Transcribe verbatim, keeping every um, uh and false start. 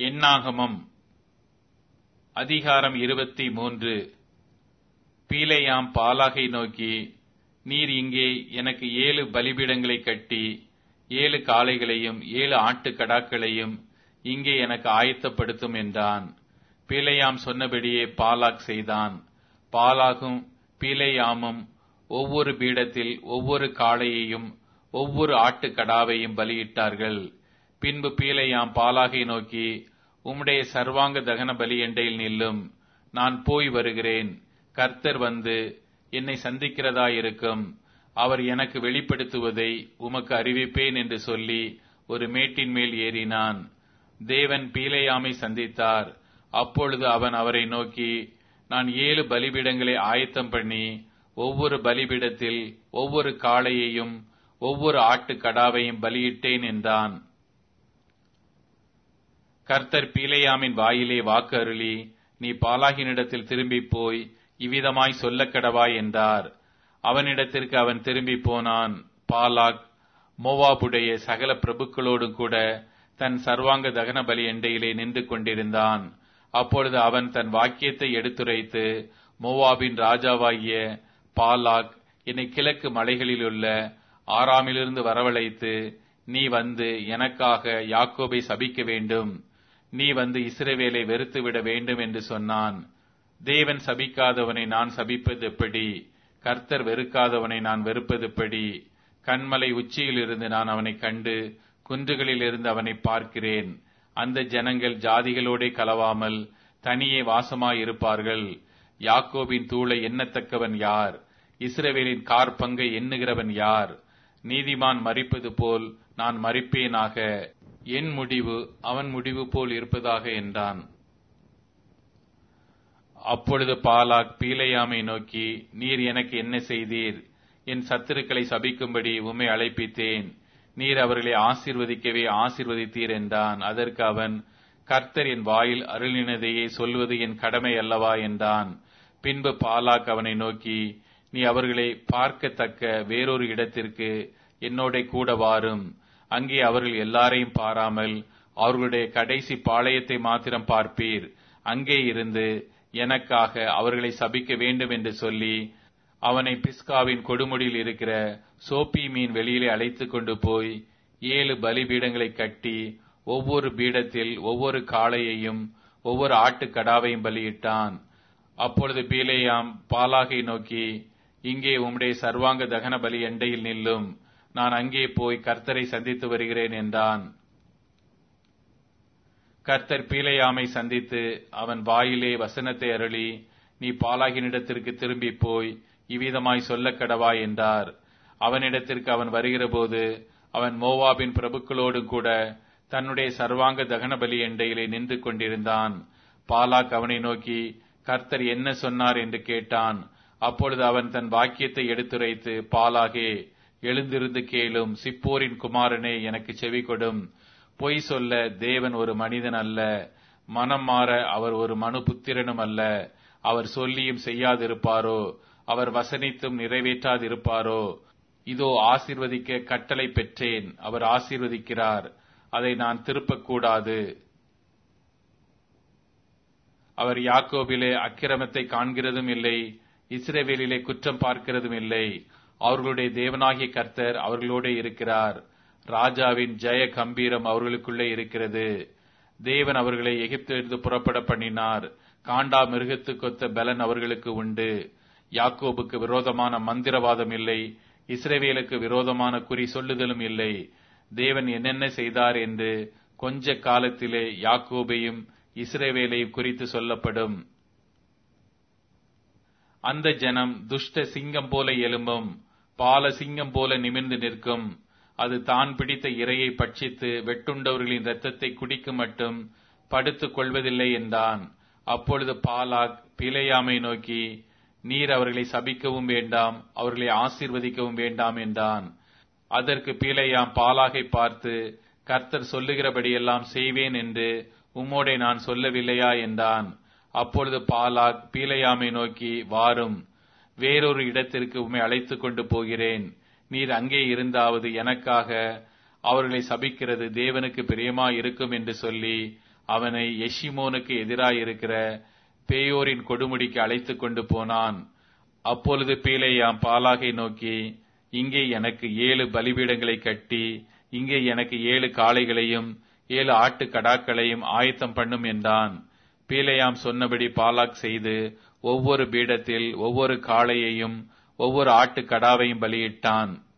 என்னாகமம் அதிகாரம் இருபத்தி மூன்று. பீலேயாம் பாலாகை நோக்கி, நீர் இங்கே எனக்கு ஏழு பலிபீடங்களை கட்டி ஏழு காளைகளையும் ஏழு ஆட்டுக்கடாக்களையும் இங்கே எனக்கு ஆயத்தப்படுத்தும் என்றான். பீலேயாம் சொன்னபடியே பாலாக் செய்தான். பாலாகும் பீலேயாமும் ஒவ்வொரு பீடத்தில் ஒவ்வொரு காளையையும் ஒவ்வொரு ஆட்டுக்கடாவையும் பலியிட்டார்கள். பின்பு பீலேயாம் பாலாகை நோக்கி, உம்முடைய சர்வாங்க தகன பலி எண்டையில் நில்லும், நான் போய் வருகிறேன். கர்த்தர் வந்து என்னை சந்திக்கிறதாயிருக்கும். அவர் எனக்கு வெளிப்படுத்துவதை உமக்கு அறிவிப்பேன் என்று சொல்லி ஒரு மேட்டின் மேல் ஏறினான். தேவன் பீலேயாமை சந்தித்தார். அப்பொழுது அவன் அவரை நோக்கி, நான் ஏழு பலிபீடங்களை ஆயத்தம் பண்ணி ஒவ்வொரு பலிபீடத்தில் ஒவ்வொரு காளையையும் ஒவ்வொரு ஆட்டுக்கடாவையும் பலியிட்டேன் என்றான். கர்த்தர் பீலேயாமின் வாயிலே வாக்கு அருளி, நீ பாலாகினிடத்தில் திரும்பி போய் இவ்விதமாய் சொல்லக் கடவாய் என்றார். அவனிடத்திற்கு அவன் திரும்பி போனான். பாலாக் மோவாபுடைய சகல பிரபுக்களோடும் கூட தன் சர்வாங்க தகன பலி எண்டையிலே நின்று கொண்டிருந்தான். அப்பொழுது அவன் தன் வாக்கியத்தை எடுத்துரைத்து, மோவாபின் ராஜாவாகிய பாலாக் என்னை கிழக்கு மலைகளிலுள்ள ஆராமிலிருந்து வரவழைத்து, நீ வந்து எனக்காக யாக்கோபை சபிக்க வேண்டும், நீ வந்து இஸ்ரவேலை வெறுத்துவிட வேண்டும் என்று சொன்னான். தேவன் சபிக்காதவனை நான் சபிப்பது எப்படி? கர்த்தர் வெறுக்காதவனை நான் வெறுப்பது எப்படி? கண்மலை உச்சியிலிருந்து நான் அவனை கண்டு குன்றுகளிலிருந்து அவனை பார்க்கிறேன். அந்த ஜனங்கள் ஜாதிகளோடே கலவாமல் தனியே வாசமாயிருப்பார்கள். யாக்கோபின் தூளை எண்ணத்தக்கவன் யார்? இஸ்ரவேலின் கார்பங்கை எண்ணுகிறவன் யார்? நீதிமான் மரிப்பது போல் நான் மரிப்பேனாக, என் முடிவு அவன் முடிவு போல் இருப்பதாக என்றான். அப்பொழுது பாலாக் பீலேயாமை நோக்கி, நீர் எனக்கு என்ன செய்தீர்? என் சத்துருக்களை சபிக்கும்படி உம்மை அழைப்பித்தேன், நீர் அவர்களை ஆசீர்வதிக்கவே ஆசீர்வதித்தீர் என்றான். அதற்கு அவன், கர்த்தர் என் வாயில் அருளினதையே சொல்வது என் கடமை அல்லவா என்றான். பின்பு பாலாக் அவனை நோக்கி, நீ அவர்களை பார்க்கத்தக்க வேறொரு இடத்திற்கு என்னோட கூட வாரும். அங்கே அவர்கள் எல்லாரையும் பாராமல் அவர்களுடைய கடைசி பாளையத்தை மாத்திரம் பார்ப்பீர். அங்கே இருந்து எனக்காக அவர்களை சபிக்க வேண்டும் என்று சொல்லி அவனை பிஸ்காவின் கொடுமுடியில் இருக்கிற சோப்பி மீன் வெளியிலே அழைத்து கொண்டு போய் ஏழு பலிபீடங்களை கட்டி ஒவ்வொரு பீடத்தில் ஒவ்வொரு காளையையும் ஒவ்வொரு ஆட்டுக்கடாவையும் பலியிட்டான். அப்பொழுது பீலேயாம் பாலாகை நோக்கி, இங்கே உம்முடைய சர்வாங்க தகன பலி எண்டையில் நில்லும், நான் அங்கே போய் கர்த்தரை சந்தித்து வருகிறேன் என்றான். கர்த்தர் பீலேயாமை சந்தித்து அவன் வாயிலே வசனத்தை அருளி, நீ பாலாகினிடத்திற்கு திரும்பி போய் இவ்விதமாய் சொல்லக் கடவாய் என்றார். அவனிடத்திற்கு அவன் வருகிற போது அவன் மோவாபின் பிரபுக்களோடு கூட தன்னுடைய சர்வாங்க தகன பலி எண்டையிலே நின்று கொண்டிருந்தான். பாலாக் அவனை நோக்கி, கர்த்தர் என்ன சொன்னார் என்று கேட்டான். அப்பொழுது அவன் தன் வாக்கியத்தை எடுத்துரைத்து, பாலாகே, எழுந்திருந்து கேளும். சிப்போரின் குமாரனே, எனக்கு செவி கொடும். பொய் சொல்ல தேவன் ஒரு மனிதன் அல்ல, மனம் மாற அவர் ஒரு மனு புத்திரனும் அல்ல. அவர் சொல்லியும் செய்யாதிருப்பாரோ? அவர் வசனித்தும் நிறைவேற்றாதிருப்பாரோ? இதோ ஆசீர்வதிக்க கட்டளை பெற்றேன், அவர் ஆசீர்வதிக்கிறார், அதை நான் திருப்பக்கூடாது. அவர் யாக்கோபிலே அக்கிரமத்தை காண்கிறதும் இல்லை, இஸ்ரவேலிலே குற்றம் பார்க்கிறதும் இல்லை. அவர்களுடைய தேவனாகிய கர்த்தர் அவர்களோட இருக்கிறார். ராஜாவின் ஜெய கம்பீரம் அவர்களுக்குள்ளே இருக்கிறது. தேவன் அவர்களை எகிப்திலிருந்து புறப்பட பண்ணினார். காண்டா மிருகத்துக்கொத்த பலன் அவர்களுக்கு உண்டு. யாக்கோபுக்கு விரோதமான மந்திரவாதம் இல்லை, இஸ்ரவேலுக்கு விரோதமான குறி சொல்லுதலும் இல்லை. தேவன் என்னென்ன செய்தார் என்று கொஞ்ச காலத்திலே யாக்கோபையும் இஸ்ரவேலையும் குறித்து சொல்லப்படும். அந்த ஜனம் துஷ்ட சிங்கம் போல எழும்பும், பால சிங்கம் போல நிமிர்ந்து நிற்கும். அது தான் பிடித்த இரையை பட்சித்து வெட்டுண்டவர்களின் இரத்தத்தை குடிக்கும் மட்டும் படுத்துக் கொள்வதில்லை என்றான். அப்பொழுது பாலாக் பீலேயாமை நோக்கி, நீர் அவர்களை சபிக்கவும் வேண்டாம், அவர்களை ஆசீர்வதிக்கவும் வேண்டாம் என்றான். அதற்கு பீலேயாம் பாலாகை பார்த்து, கர்த்தர் சொல்லுகிறபடியெல்லாம் செய்வேன் என்று உம்மோடே நான் சொல்லவில்லையா என்றான். அப்பொழுது பாலாக் பீலேயாமை நோக்கி, வாரும், வேறொரு இடத்திற்கு உம்மை அழைத்துக் கொண்டு போகிறேன். நீர் அங்கே இருந்தாவது எனக்காக அவர்களை சபிக்கிறது தேவனுக்கு பிரியமாயிருக்கும் என்று சொல்லி அவனை எஷிமோனுக்கு எதிராயிருக்கிற பேயோரின் கொடுமுடிக்கு அழைத்து கொண்டு போனான். அப்பொழுது பீலேயாம் பாலாகை நோக்கி, இங்கே எனக்கு ஏழு பலிபீடங்களை கட்டி இங்கே எனக்கு ஏழு காளைகளையும் ஏழு ஆட்டு கடாக்களையும் ஆயத்தம் பண்ணும் என்றான். பீலேயாம் சொன்னபடி பாலாக் செய்து ஒவ்வொரு பீடத்தில் ஒவ்வொரு காளையையும் ஒவ்வொரு ஆட்டு கடாவையும் பலியிட்டான்.